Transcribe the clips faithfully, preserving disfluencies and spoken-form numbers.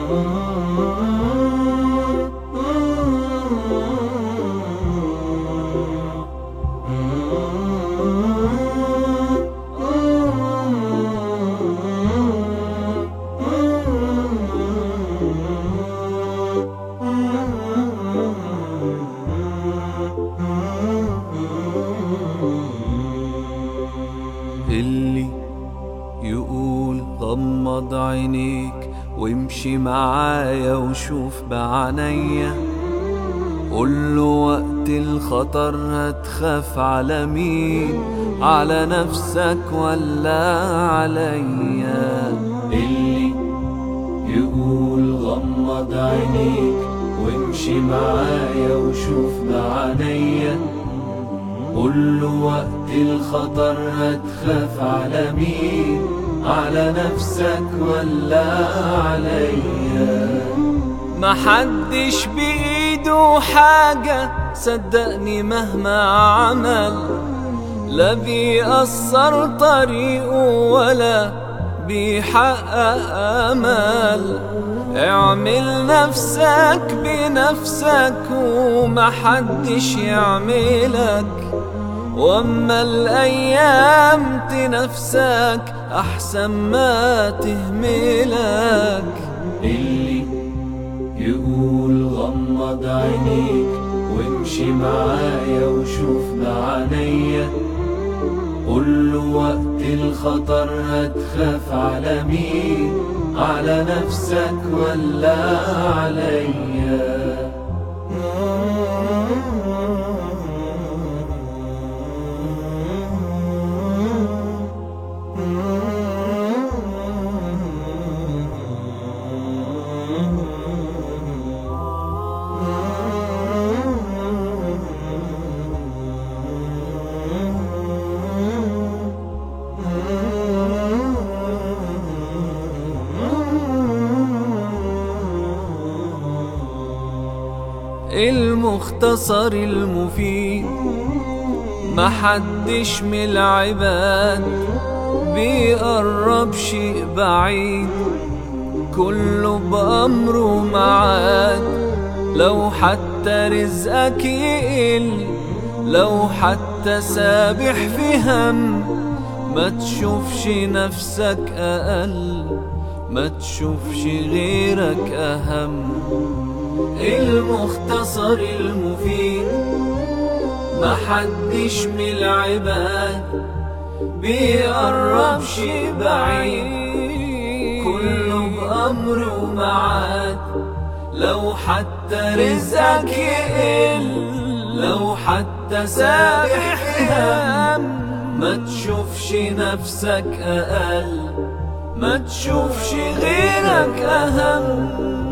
اللي يقول غمض عينيك وامشي معايا وشوف بعينيا، قوله وقت الخطر هتخاف على مين، على نفسك ولا عليا. اللي يقول غمض عينيك وامشي معايا وشوف بعينيا، قوله وقت الخطر هتخاف على مين، على نفسك ولا عليا. محدش بإيده حاجة صدقني مهما عمل، لا بيأثر طريقه ولا بيحقق أمل. اعمل نفسك بنفسك ومحدش يعملك، واما الايام تنافسك احسن ما تهملك. اللي يقول غمض عينيك وامشي معايا وشوف بعينيا، قوله وقت الخطر هتخاف على مين، على نفسك ولا عليا. المختصر المفيد محدش من العباد بيقرب شيء بعيد، كله بأمره معاد. لو حتى رزقك يقل، لو حتى سابح في هم، ما تشوفش نفسك أقل، ما تشوفش غيرك أهم. المختصر المفيد محدش من العباد بيقرب شي بعيد، كله بأمره معاد. لو حتى رزقك يقل، لو حتى سابح هم، ما تشوفش نفسك أقل، ما تشوفش غيرك أهم.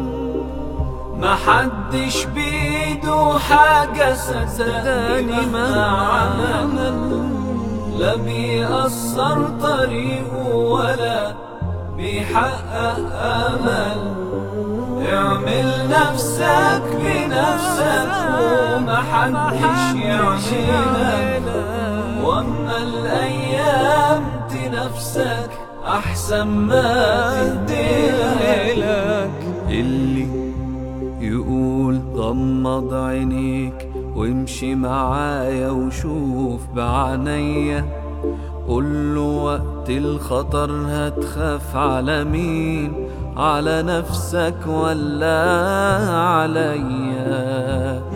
محدش بإيده حاجة صدقني مهما عمل، لا بيأثر طريقه ولا بيحقق أمل. اعمل نفسك بنفسك ومحدش يعملك، واما الأيام تنافسك أحسن ما تهدلك. اللي يقول غمض عينيك وامشي معايا وشوف بعينيا، قوله وقت الخطر هتخاف على مين، على نفسك ولا عليا.